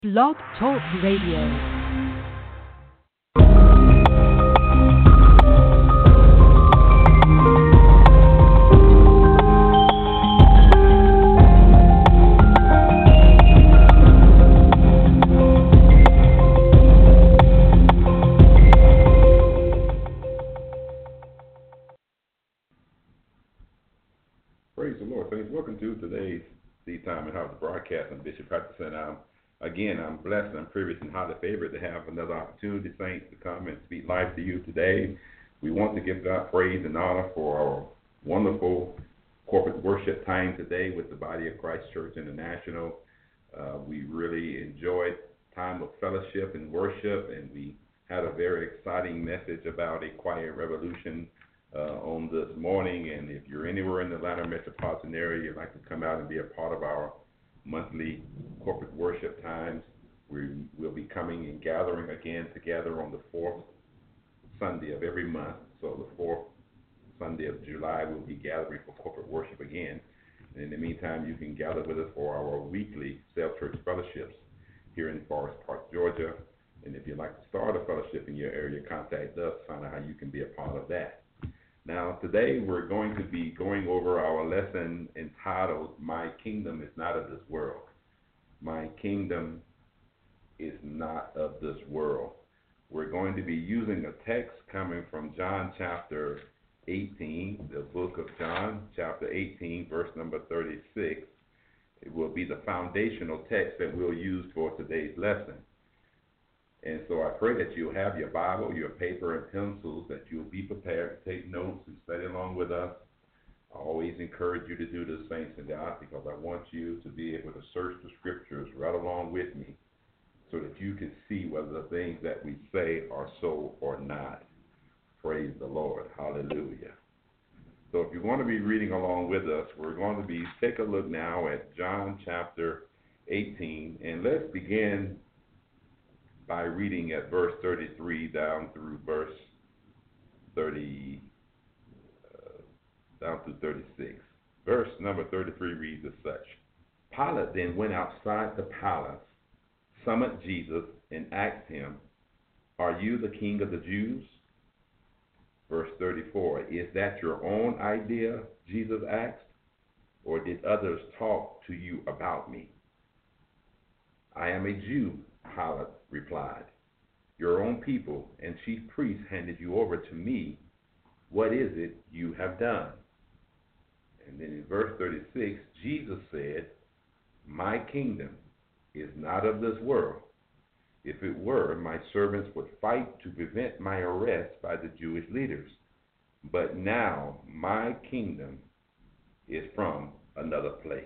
Blog Talk Radio. Praise the Lord, saints. Welcome to today's Seed Time and Harvest broadcast. I'm Bishop Hutchinson. I'm blessed and I'm privileged and highly favored to have another opportunity, saints, to come and speak life to you today. We want to give God praise and honor for our wonderful corporate worship time today with the Body of Christ Church International. We really enjoyed time of fellowship and worship, and we had a very exciting message about a quiet revolution on this morning. And if you're anywhere in the Atlanta metropolitan area, you'd like to come out and be a part of our monthly corporate worship times, we will be coming and gathering again together on the fourth Sunday of every month. So the fourth Sunday of July, we'll be gathering for corporate worship again. And in the meantime, you can gather with us for our weekly self-church fellowships here in Forest Park, Georgia. And if you'd like to start a fellowship in your area, contact us, find out how you can be a part of that. Now, today we're going to be going over our lesson entitled, My Kingdom is Not of This World. My Kingdom is Not of This World. We're going to be using a text coming from John chapter 18, the book of John, chapter 18, verse number 36. It will be the foundational text that we'll use for today's lesson. And so I pray that you'll have your Bible, your paper, and pencils, that you'll be prepared to take notes and study along with us. I always encourage you to do this, saints of God, because I want you to be able to search the scriptures right along with me so that you can see whether the things that we say are so or not. Praise the Lord. Hallelujah. So if you want to be reading along with us, we're going to take a look now at John chapter 18, and let's begin by reading at verse 33 down through verse 30, down through 36. Verse number 33 reads as such. Pilate then went outside the palace, summoned Jesus, and asked him, Are you the king of the Jews? Verse 34, Is that your own idea, Jesus asked, or did others talk to you about me? I am a Jew, Pilate replied. Your own people and chief priests handed you over to me. What is it you have done? And then in verse 36, Jesus said, My kingdom is not of this world. If it were, my servants would fight to prevent my arrest by the Jewish leaders. But now my kingdom is from another place.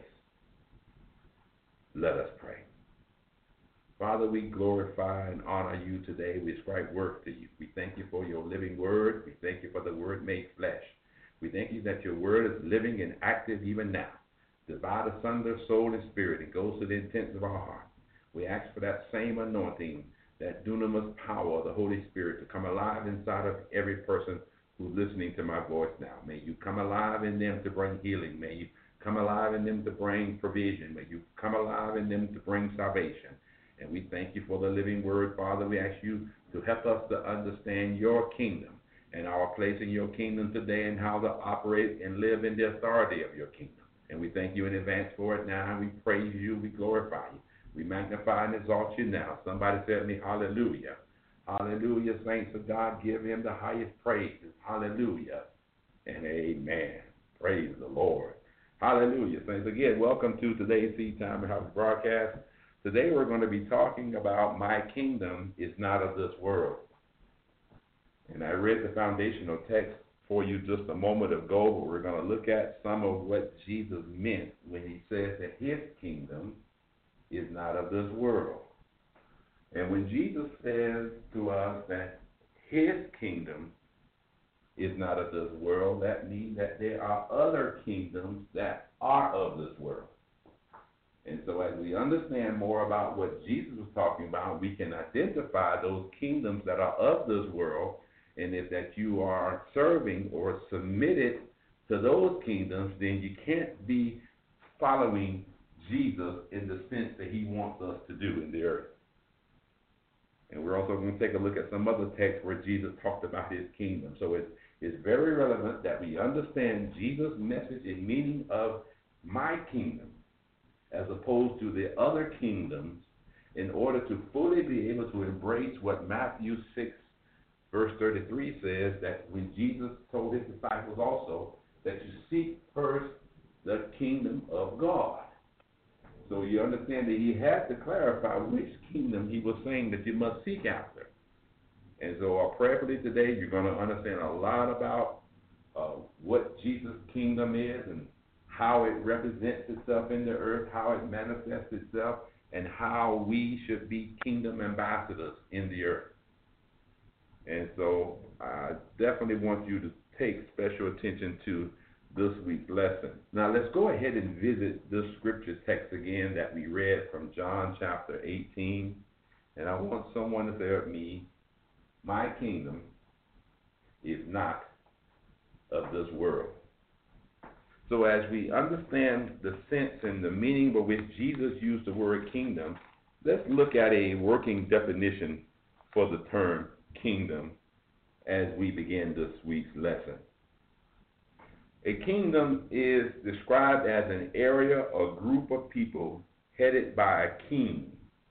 Let us pray. Father, we glorify and honor you today. We ascribe worth to you. We thank you for your living word. We thank you for the word made flesh. We thank you that your word is living and active even now. Divide asunder soul and spirit and goes to the intents of our heart. We ask for that same anointing, that dunamis power of the Holy Spirit to come alive inside of every person who's listening to my voice now. May you come alive in them to bring healing. May you come alive in them to bring provision. May you come alive in them to bring salvation. And we thank you for the living word, Father. We ask you to help us to understand your kingdom and our place in your kingdom today and how to operate and live in the authority of your kingdom. And we thank you in advance for it now. We praise you. We glorify you. We magnify and exalt you now. Somebody said me, hallelujah. Hallelujah, saints of God. Give him the highest praises. Hallelujah and amen. Praise the Lord. Hallelujah, saints. Again, welcome to today's Seed Time and Harvest broadcast. Today we're going to be talking about my kingdom is not of this world. And I read the foundational text for you just a moment ago, but we're going to look at some of what Jesus meant when he says that his kingdom is not of this world. And when Jesus says to us that his kingdom is not of this world, that means that there are other kingdoms that are of this world. And so as we understand more about what Jesus was talking about, we can identify those kingdoms that are of this world. And if that you are serving or submitted to those kingdoms, then you can't be following Jesus in the sense that he wants us to do in the earth. And we're also going to take a look at some other texts where Jesus talked about his kingdom. So it's very relevant that we understand Jesus' message and meaning of my kingdom as opposed to the other kingdoms in order to fully be able to embrace what Matthew 6, verse 33 says, that when Jesus told his disciples also that you seek first the kingdom of God. So you understand that he had to clarify which kingdom he was saying that you must seek after. And so prayerfully today, you're going to understand a lot about what Jesus' kingdom is and how it represents itself in the earth, how it manifests itself, and how we should be kingdom ambassadors in the earth. And so I definitely want you to take special attention to this week's lesson. Now let's go ahead and visit this scripture text again that we read from John chapter 18. And I want someone to say with me, my kingdom is not of this world. So as we understand the sense and the meaning by which Jesus used the word kingdom, let's look at a working definition for the term kingdom as we begin this week's lesson. A kingdom is described as an area or group of people headed by a king.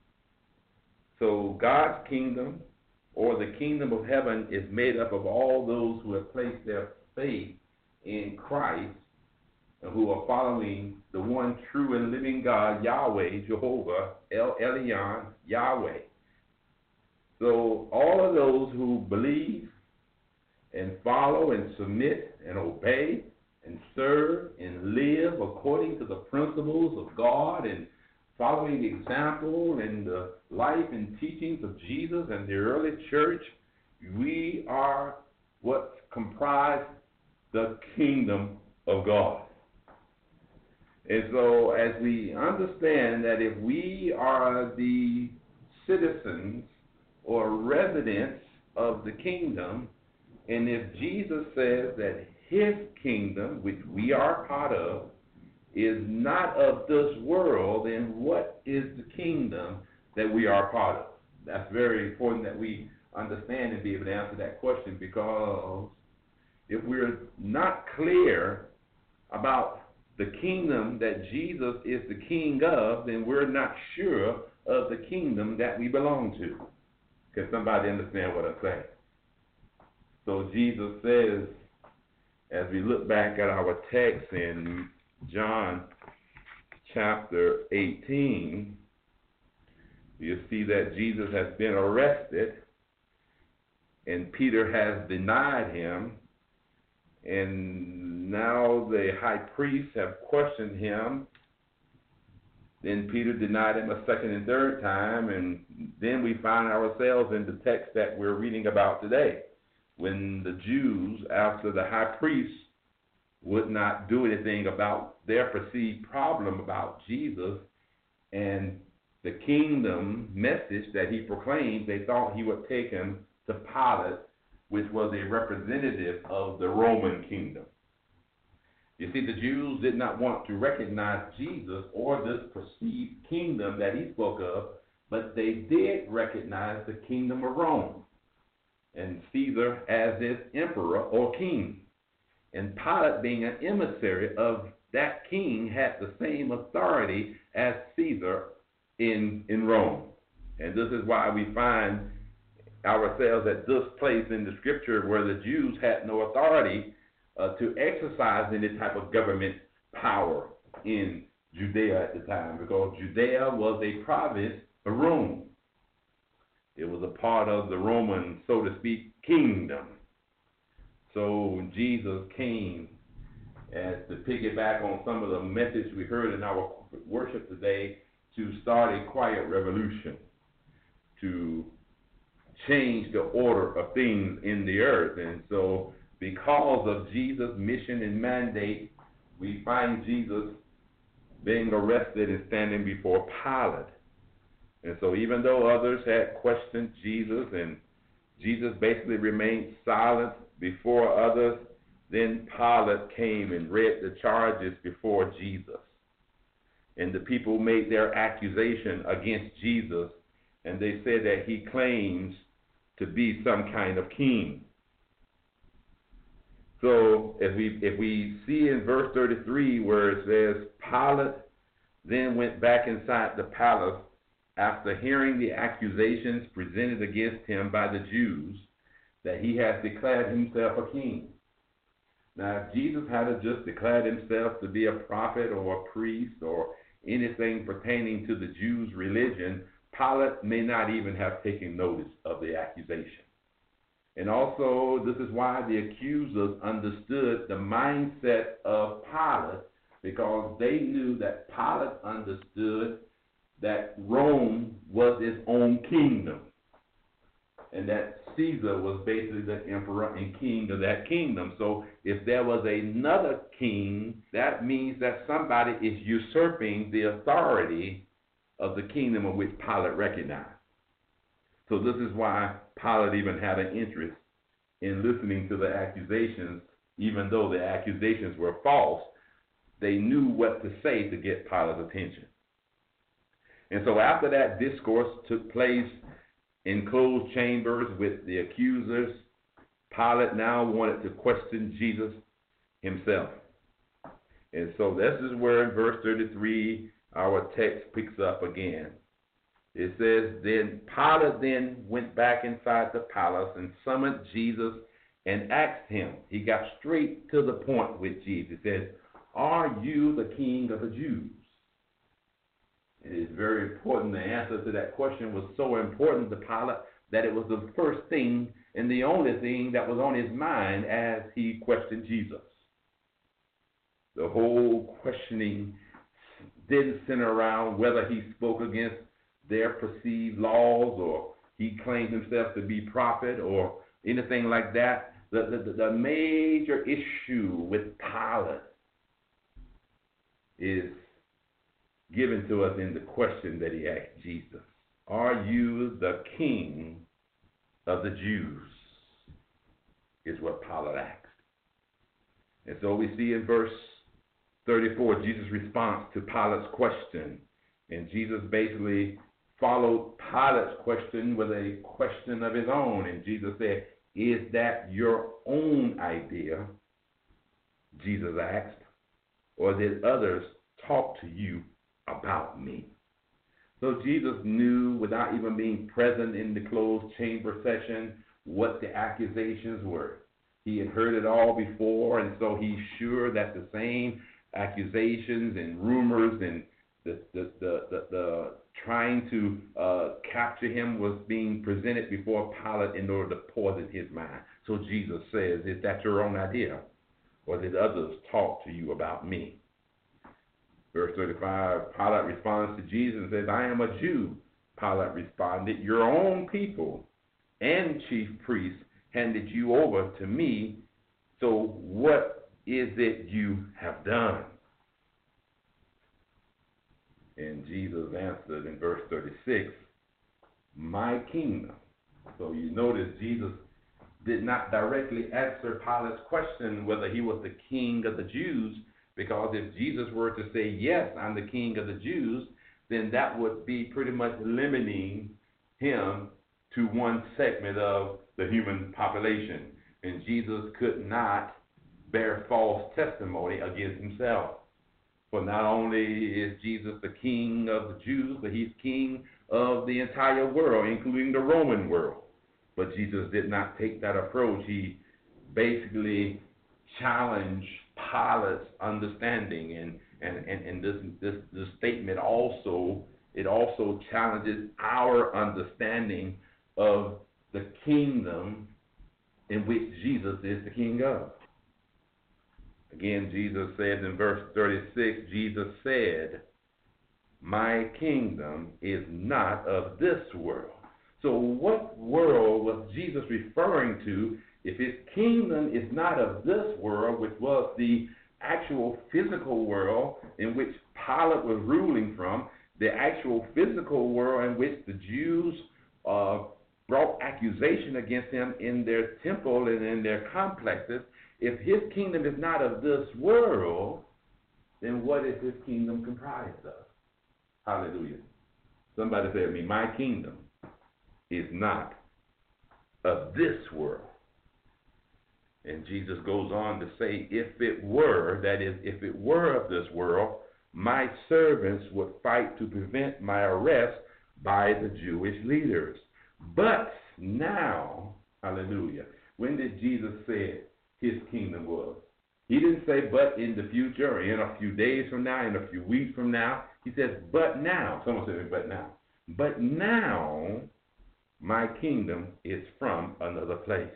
So God's kingdom, or the kingdom of heaven, is made up of all those who have placed their faith in Christ and who are following the one true and living God, Yahweh, Jehovah, El Elyon, Yahweh. So all of those who believe and follow and submit and obey and serve and live according to the principles of God and following the example and the life and teachings of Jesus and the early church, we are what comprise the kingdom of God. And so as we understand that if we are the citizens or residents of the kingdom, and if Jesus says that his kingdom, which we are part of, is not of this world, then what is the kingdom that we are part of? That's very important that we understand and be able to answer that question, because if we're not clear about the kingdom that Jesus is the king of, then we're not sure of the kingdom that we belong to. Can somebody understand what I'm saying? So Jesus says, as we look back at our text in John chapter 18, you see that Jesus has been arrested and Peter has denied him, and now the high priests have questioned him. Then Peter denied him a second and third time, and then we find ourselves in the text that we're reading about today, when the Jews, after the high priests would not do anything about their perceived problem about Jesus and the kingdom message that he proclaimed, they thought he would take him to Pilate, which was a representative of the Roman kingdom. You see, the Jews did not want to recognize Jesus or this perceived kingdom that he spoke of, but they did recognize the kingdom of Rome and Caesar as its emperor or king. And Pilate, being an emissary of that king, had the same authority as Caesar in Rome. And this is why we find ourselves at this place in the scripture where the Jews had no authority to exercise any type of government power in Judea at the time, because Judea was a province of Rome. It was a part of the Roman, so to speak, kingdom. So when Jesus came, as to piggyback on some of the message we heard in our worship today, to start a quiet revolution, to change the order of things in the earth. And so because of Jesus' mission and mandate, we find Jesus being arrested and standing before Pilate. And so even though others had questioned Jesus and Jesus basically remained silent before others, then Pilate came and read the charges before Jesus. and the people made their accusation against Jesus, and they said that he claims to be some kind of king. So if we see in verse 33 where it says, Pilate then went back inside the palace after hearing the accusations presented against him by the Jews, that he has declared himself a king. Now, if Jesus had just declared himself to be a prophet or a priest or anything pertaining to the Jews' religion, Pilate may not even have taken notice of the accusation. And also, this is why the accusers understood the mindset of Pilate, because they knew that Pilate understood that Rome was its own kingdom, and that Caesar was basically the emperor and king of that kingdom. So if there was another king, that means that somebody is usurping the authority of the kingdom of which Pilate recognized. So this is why Pilate even had an interest in listening to the accusations, even though the accusations were false. They knew what to say to get Pilate's attention. And so after that discourse took place in closed chambers with the accusers, Pilate now wanted to question Jesus himself. And so this is where in verse 33 our text picks up again. It says, Then Pilate then went back inside the palace and summoned Jesus and asked him. He got straight to the point with Jesus. He said, Are you the king of the Jews? It is very important. The answer to that question was so important to Pilate that it was the first thing and the only thing that was on his mind as he questioned Jesus. The whole questioning didn't center around whether he spoke against their perceived laws or he claimed himself to be prophet or anything like that. The major issue with Pilate is given to us in the question that he asked Jesus. Are you the king of the Jews? Is what Pilate asked. And so we see in verse 34 Jesus' response to Pilate's question. And Jesus basically followed Pilate's question with a question of his own. And Jesus said, Is that your own idea? Jesus asked. Or did others talk to you about me? So Jesus knew, without even being present in the closed chamber session, what the accusations were. He had heard it all before, and so he's sure that the same accusations and rumors and the trying to capture him was being presented before Pilate in order to poison his mind. So Jesus says, Is that your own idea? Or did others talk to you about me? Verse 35, Pilate responds to Jesus and says, I am a Jew. Pilate responded, Your own people and chief priests handed you over to me. So what is it you have done? And Jesus answered in verse 36, My kingdom. So you notice Jesus did not directly answer Pilate's question whether he was the king of the Jews, because if Jesus were to say, yes, I'm the king of the Jews, then that would be pretty much limiting him to one segment of the human population. And Jesus could not bear false testimony against himself. For not only is Jesus the king of the Jews, but he's king of the entire world, including the Roman world. But Jesus did not take that approach. He basically challenged Pilate's understanding, and this statement also challenges our understanding of the kingdom in which Jesus is the king of. Again, Jesus said in verse 36, Jesus said, My kingdom is not of this world. So what world was Jesus referring to if his kingdom is not of this world, which was the actual physical world in which Pilate was ruling from, the actual physical world in which the Jews brought accusation against him in their temple and in their complexes? If his kingdom is not of this world, then what is his kingdom comprised of? Hallelujah. Somebody said to me, my kingdom is not of this world. And Jesus goes on to say, if it were, that is, if it were of this world, my servants would fight to prevent my arrest by the Jewish leaders. But now, hallelujah, when did Jesus say his kingdom was? He didn't say but in the future or in a few days from now, in a few weeks from now. He says, but now. Someone said, but now. But now, my kingdom is from another place.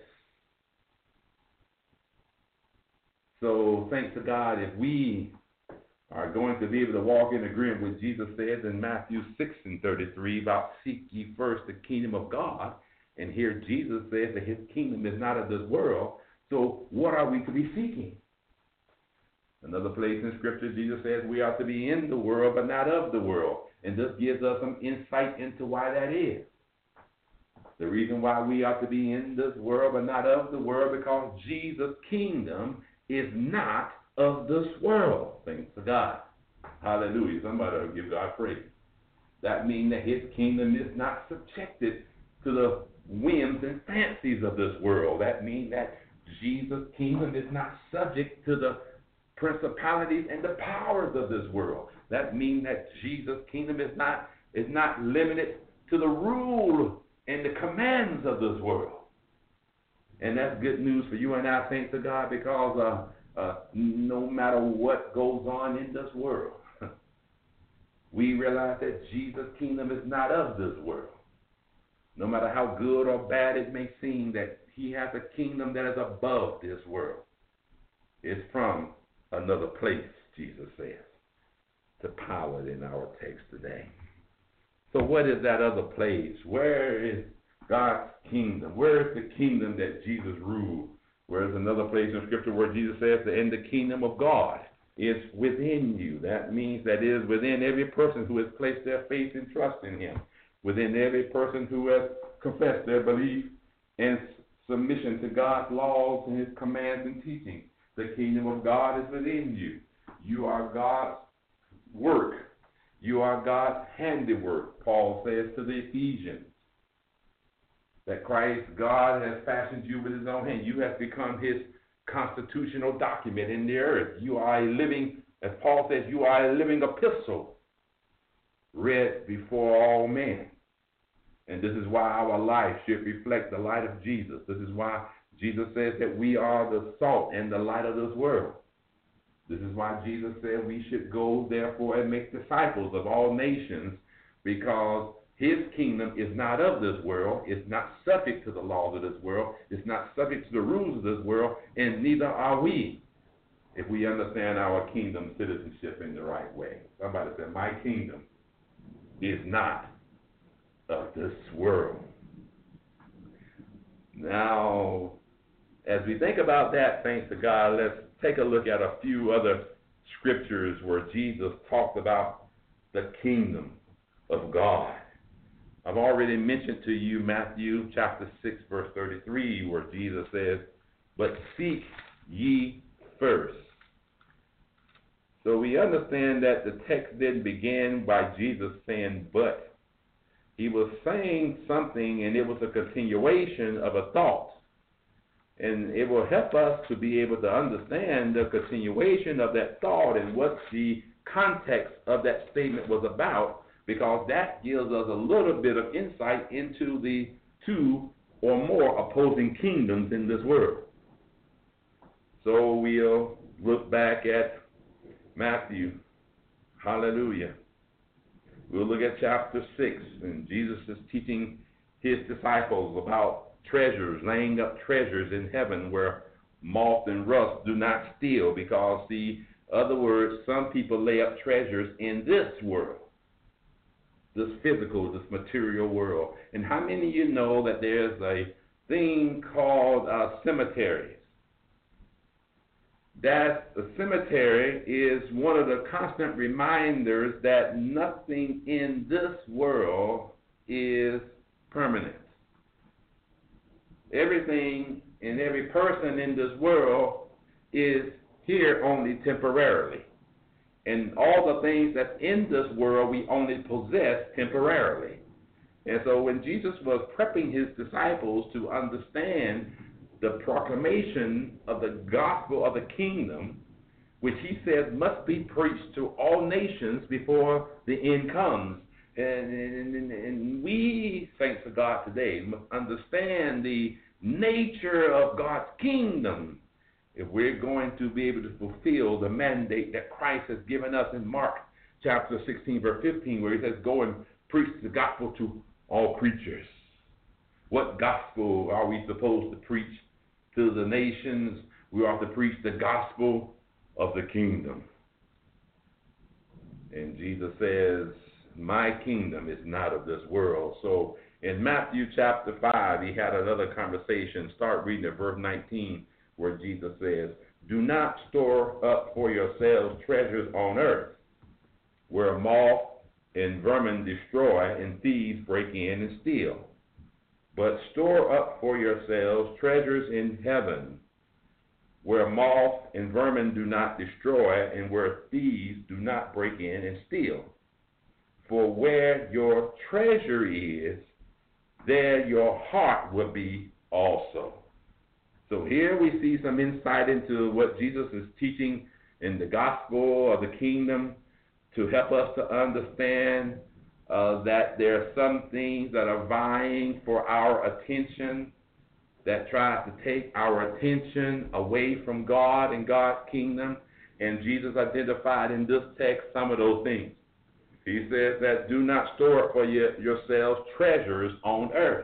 So, thanks to God, if we are going to be able to walk in agreement with Jesus says in Matthew 6:33 about seek ye first the kingdom of God, and here Jesus says that his kingdom is not of this world, so what are we to be seeking? Another place in Scripture, Jesus says we are to be in the world but not of the world, and this gives us some insight into why that is. The reason why we are to be in this world but not of the world, because Jesus' kingdom is not of this world. Thanks to God. Hallelujah. Somebody will give God praise. That means that his kingdom is not subjected to the whims and fancies of this world. That means that Jesus' kingdom is not subject to the principalities and the powers of this world. That means that Jesus' kingdom is not limited to the rule and the commands of this world. And that's good news for you and I, thanks to God, because no matter what goes on in this world, we realize that Jesus' kingdom is not of this world. No matter how good or bad it may seem, that he has a kingdom that is above this world. It's from another place, Jesus says, to power it in our text today. So what is that other place? Where is God's kingdom? Where is the kingdom that Jesus ruled? Whereas another place in Scripture where Jesus says that in the kingdom of God is within you. That means that it is within every person who has placed their faith and trust in him. Within every person who has confessed their belief and submission to God's laws and his commands and teachings. The kingdom of God is within you. You are God's work. You are God's handiwork, Paul says to the Ephesians. That Christ, God, has fashioned you with his own hand. You have become his constitutional document in the earth. You are a living, as Paul says, you are a living epistle read before all men. And this is why our life should reflect the light of Jesus. This is why Jesus says that we are the salt and the light of this world. This is why Jesus said we should go, therefore, and make disciples of all nations, because his kingdom is not of this world. It's not subject to the laws of this world. It's not subject to the rules of this world, and neither are we, if we understand our kingdom citizenship in the right way. Somebody said, my kingdom is not of this world. Now, as we think about that, thanks to God, let's take a look at a few other scriptures where Jesus talked about the kingdom of God. I've already mentioned to you Matthew chapter 6, verse 33, where Jesus says, but seek ye first. So we understand that the text didn't begin by Jesus saying, but. He was saying something, and it was a continuation of a thought. And it will help us to be able to understand the continuation of that thought and what the context of that statement was about, because that gives us a little bit of insight into the two or more opposing kingdoms in this world. So we'll look back at Matthew. Hallelujah. We'll look at chapter 6, and Jesus is teaching his disciples about treasures, laying up treasures in heaven where moth and rust do not steal, because, in other words, some people lay up treasures in this world, this physical, this material world. And how many of you know that there's a thing called cemeteries? That the cemetery is one of the constant reminders that nothing in this world is permanent. Everything and every person in this world is here only temporarily. and all the things that's in this world we only possess temporarily. And so when Jesus was prepping his disciples to understand the proclamation of the gospel of the kingdom, which he says must be preached to all nations before the end comes. And we, thanks to God today, must understand the nature of God's kingdom if we're going to be able to fulfill the mandate that Christ has given us in Mark chapter 16, verse 15, where he says, go and preach the gospel to all creatures. What gospel are we supposed to preach to the nations? We are to preach the gospel of the kingdom. And Jesus says, my kingdom is not of this world. So in Matthew chapter 5, he had another conversation. Start reading at verse 19, where Jesus says, do not store up for yourselves treasures on earth, where moth and vermin destroy and thieves break in and steal. But store up for yourselves treasures in heaven, where moth and vermin do not destroy and where thieves do not break in and steal. For where your treasure is, there your heart will be also. So here we see some insight into what Jesus is teaching in the gospel of the kingdom to help us to understand that there are some things that are vying for our attention, that try to take our attention away from God and God's kingdom. And Jesus identified in this text some of those things. He says that do not store up for yourselves treasures on earth.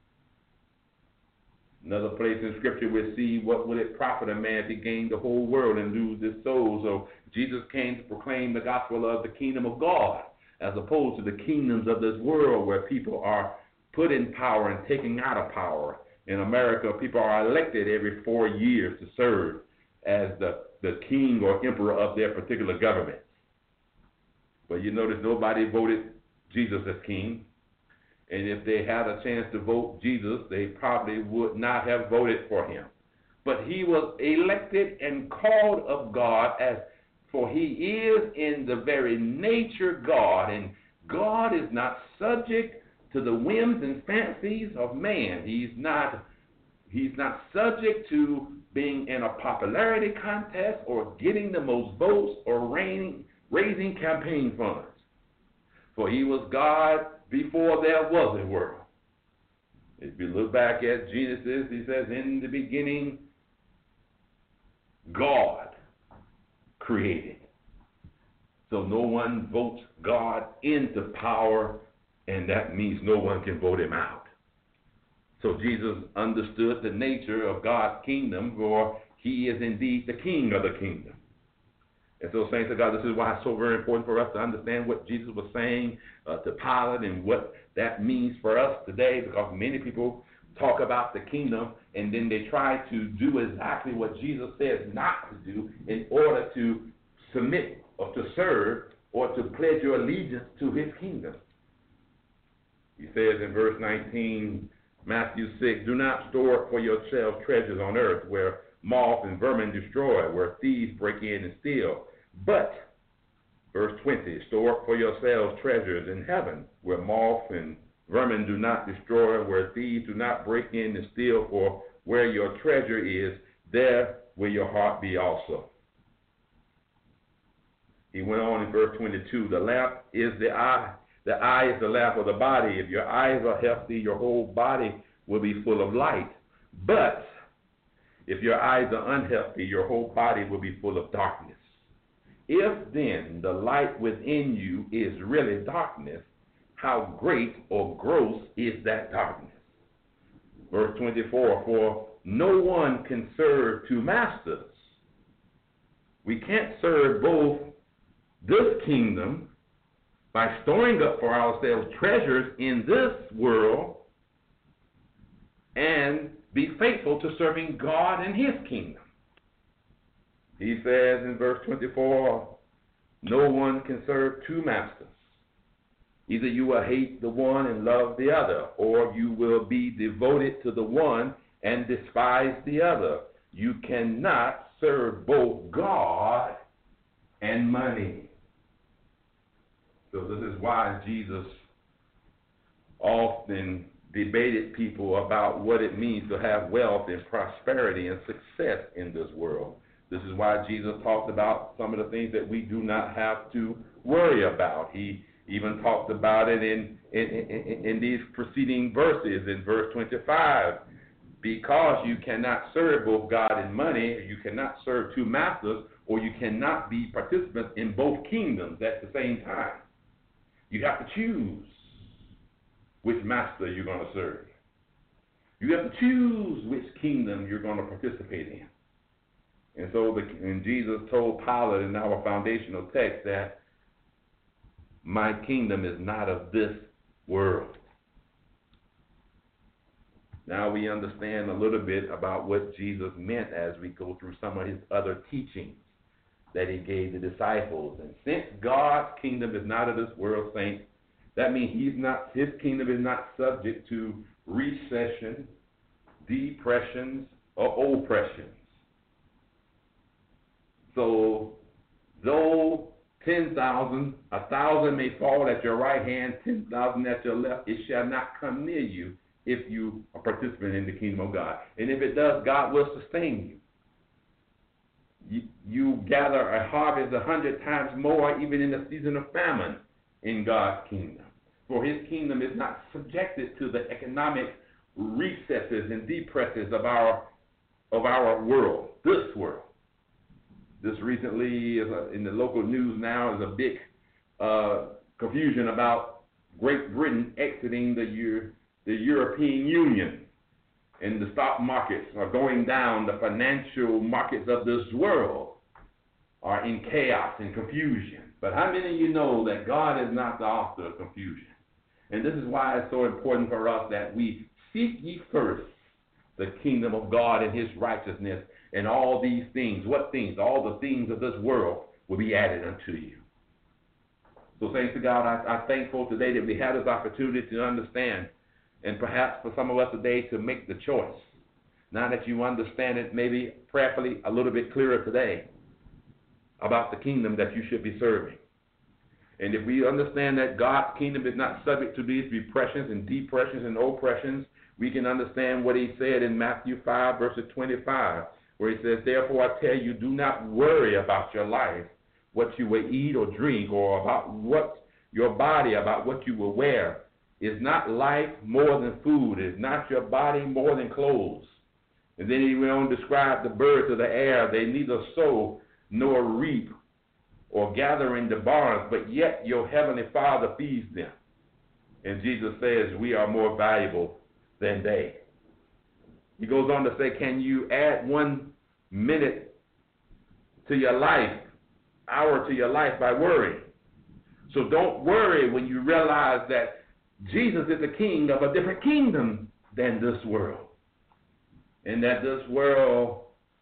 Another place in Scripture we see, what would it profit a man if he gained the whole world and lose his soul? So Jesus came to proclaim the gospel of the kingdom of God, as opposed to the kingdoms of this world where people are put in power and taken out of power. In America, people are elected every 4 years to serve as the king or emperor of their particular government. But you notice nobody voted Jesus as king. And if they had a chance to vote Jesus, they probably would not have voted for him. But he was elected and called of God, for he is in the very nature God. And God is not subject to the whims and fancies of man. He's not subject to being in a popularity contest or getting the most votes or raising campaign funds. For he was God before there was a world. If you look back at Genesis, he says, in the beginning, God created. So no one votes God into power, and that means no one can vote him out. So Jesus understood the nature of God's kingdom, for he is indeed the king of the kingdom. And so, saints of God, this is why it's so very important for us to understand what Jesus was saying to Pilate and what that means for us today, because many people talk about the kingdom and then they try to do exactly what Jesus says not to do in order to submit or to serve or to pledge your allegiance to his kingdom. He says in verse 19, Matthew 6, do not store up for yourselves treasures on earth where moth and vermin destroy, where thieves break in and steal. But, verse 20, store up for yourselves treasures in heaven, where moth and vermin do not destroy, where thieves do not break in and steal. For where your treasure is, there will your heart be also. He went on in verse 22, the lamp is the eye. The eye is the lamp of the body. If your eyes are healthy, your whole body will be full of light. But if your eyes are unhealthy, your whole body will be full of darkness. If then the light within you is really darkness, how great or gross is that darkness? Verse 24, for no one can serve two masters. We can't serve both this kingdom by storing up for ourselves treasures in this world and be faithful to serving God and his kingdom. He says in verse 24, no one can serve two masters. Either you will hate the one and love the other, or you will be devoted to the one and despise the other. You cannot serve both God and money. So this is why Jesus often debated people about what it means to have wealth and prosperity and success in this world. This is why Jesus talked about some of the things that we do not have to worry about. He even talked about it in these preceding verses. In verse 25, because you cannot serve both God and money, you cannot serve two masters, or you cannot be participants in both kingdoms at the same time. You have to choose which master you're going to serve. You have to choose which kingdom you're going to participate in. And so and Jesus told Pilate in our foundational text that my kingdom is not of this world. Now we understand a little bit about what Jesus meant as we go through some of his other teachings that he gave the disciples. And since God's kingdom is not of this world, saints, that means his kingdom is not subject to recession, depressions, or oppressions. So, though 10,000, 1,000 may fall at your right hand, 10,000 at your left, it shall not come near you if you are participating in the kingdom of God. And if it does, God will sustain you. You gather a harvest 100 times more even in the season of famine in God's kingdom. For his kingdom is not subjected to the economic recesses and depresses of our world, this world. This recently, in the local news now, is a big confusion about Great Britain exiting the European Union. And the stock markets are going down. The financial markets of this world are in chaos and confusion. But how many of you know that God is not the author of confusion? And this is why it's so important for us that we seek ye first the kingdom of God and his righteousness, and all these things. What things? All the things of this world will be added unto you. So thanks to God, I'm thankful today that we have this opportunity to understand, and perhaps for some of us today to make the choice. Now that you understand it, maybe prayerfully a little bit clearer today about the kingdom that you should be serving. And if we understand that God's kingdom is not subject to these repressions and depressions and oppressions, we can understand what he said in Matthew 5, verses 25, where he says, therefore I tell you, do not worry about your life, what you will eat or drink, or about what your body, about what you will wear. Is not life more than food? Is not your body more than clothes? And then he went on to describe the birds of the air. They neither sow nor reap or gather in the barns, but yet your heavenly Father feeds them. And Jesus says we are more valuable than they. He goes on to say, can you add 1 minute to your life, hour to your life by worrying? So don't worry when you realize that Jesus is the king of a different kingdom than this world. And that this world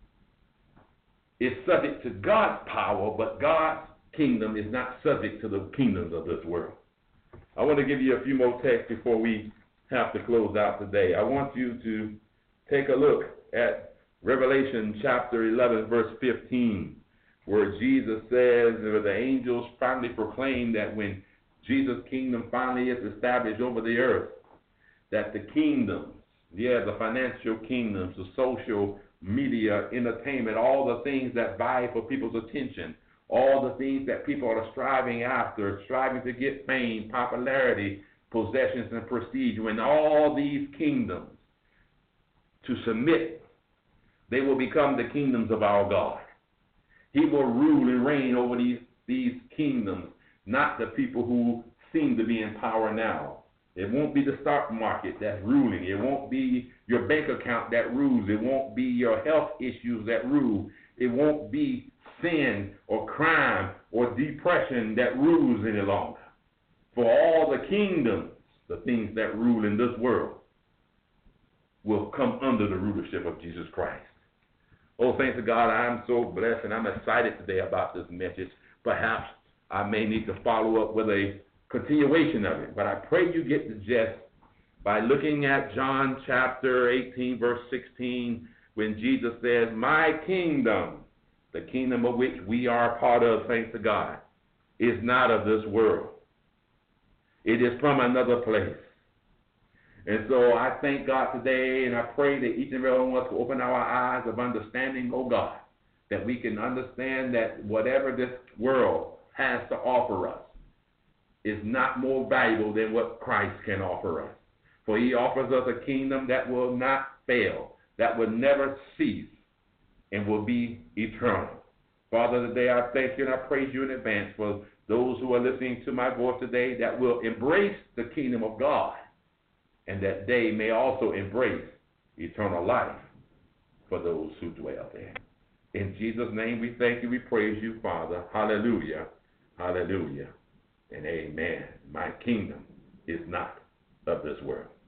is subject to God's power, but God's kingdom is not subject to the kingdoms of this world. I want to give you a few more texts before we have to close out today. I want you to take a look at Revelation chapter 11, verse 15, where Jesus says, where the angels finally proclaim that when Jesus' kingdom finally is established over the earth, that the kingdoms, the financial kingdoms, the social media, entertainment, all the things that vie for people's attention, all the things that people are striving after, striving to get fame, popularity, possessions, and prestige, when all these kingdoms to submit, they will become the kingdoms of our God. He will rule and reign over these kingdoms, not the people who seem to be in power now. It won't be the stock market that's ruling. It won't be your bank account that rules. It won't be your health issues that rule. It won't be sin or crime or depression that rules any longer. For all the kingdoms, the things that rule in this world, will come under the rulership of Jesus Christ. Oh, thanks to God, I'm so blessed and I'm excited today about this message. Perhaps I may need to follow up with a continuation of it, but I pray you get the gist by looking at John chapter 18, verse 16, when Jesus says, my kingdom, the kingdom of which we are a part of, thanks to God, is not of this world. It is from another place. And so I thank God today, and I pray that each and every one of us will open our eyes of understanding, oh God, that we can understand that whatever this world has to offer us is not more valuable than what Christ can offer us. For he offers us a kingdom that will not fail, that will never cease, and will be eternal. Father, today I thank you and I praise you in advance for those who are listening to my voice today that will embrace the kingdom of God, and that they may also embrace eternal life for those who dwell there. In Jesus' name we thank you, we praise you, Father. Hallelujah, hallelujah, and amen. My kingdom is not of this world.